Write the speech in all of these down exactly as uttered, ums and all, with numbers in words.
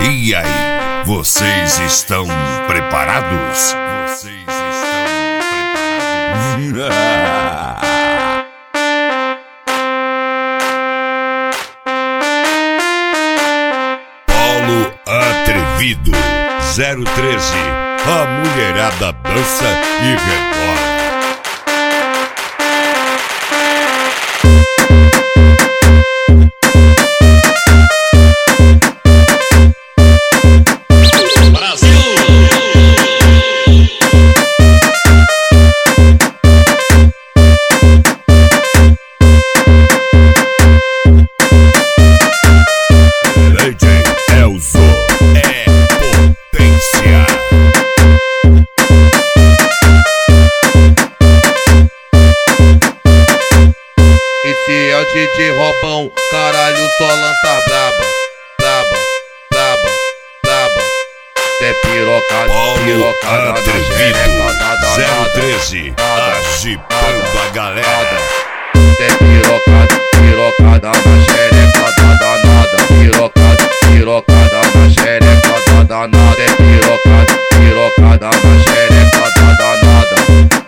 E aí, vocês estão preparados? Vocês estão preparados? Polo Atrevido zero treze. A mulherada dança e rebola. D J Robão, caralho, só lança braba, braba, braba, braba. Cê pirocada, pirocada na xereca, zero treze, agitando a galera. Cê pirocada, pirocada na xereca, danada. Pirocada, pirocada na xereca, danada. Cê pirocada, pirocada na xereca, danada.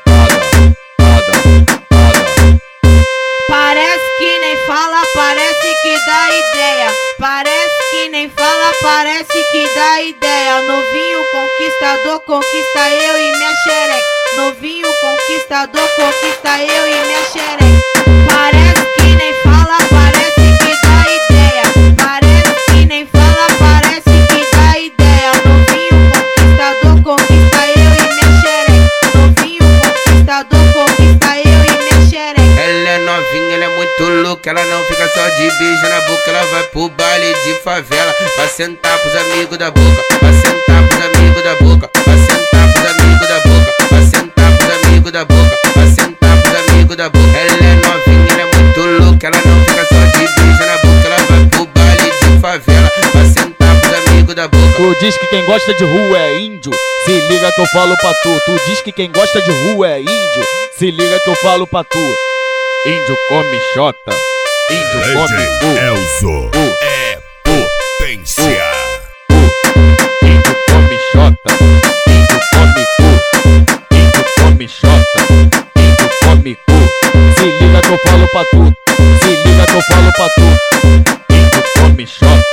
Parece que dá ideia, parece que nem fala, parece que dá ideia. Novinho conquistador, conquista eu e minha xereca. Novinho conquistador, conquista eu e minha xereca. Parece que nem fala, parece que dá ideia, parece que nem fala, parece que dá ideia. Novinho conquistador, conquista eu e minha xereca. Novinho conquistador, conquista eu e minha xereca. Ela é novinha, ela é muito louca, ela não fica só de beijo na boca, ela vai pro baile de favela, vai sentar pros amigos da boca, vai sentar pros amigos da boca, vai sentar pros amigos da boca, vai sentar pros amigos da boca, vai sentar pros amigos da boca. Ela é novinha, ela é muito louca, ela não fica só de beijo na boca, ela vai pro baile de favela, vai sentar pros amigos da boca. Tu diz que quem gosta de rua é índio, se liga que eu falo pra tu. Tu diz que quem gosta de rua é índio, se liga que eu falo pra tu. Índio come xota, índio come cu. Elzo é potência. Índio come xota, índio come cu. Índio come xota, índio come cu. Se liga que eu falo pra tu, se liga que eu falo pra tu. Índio come xota.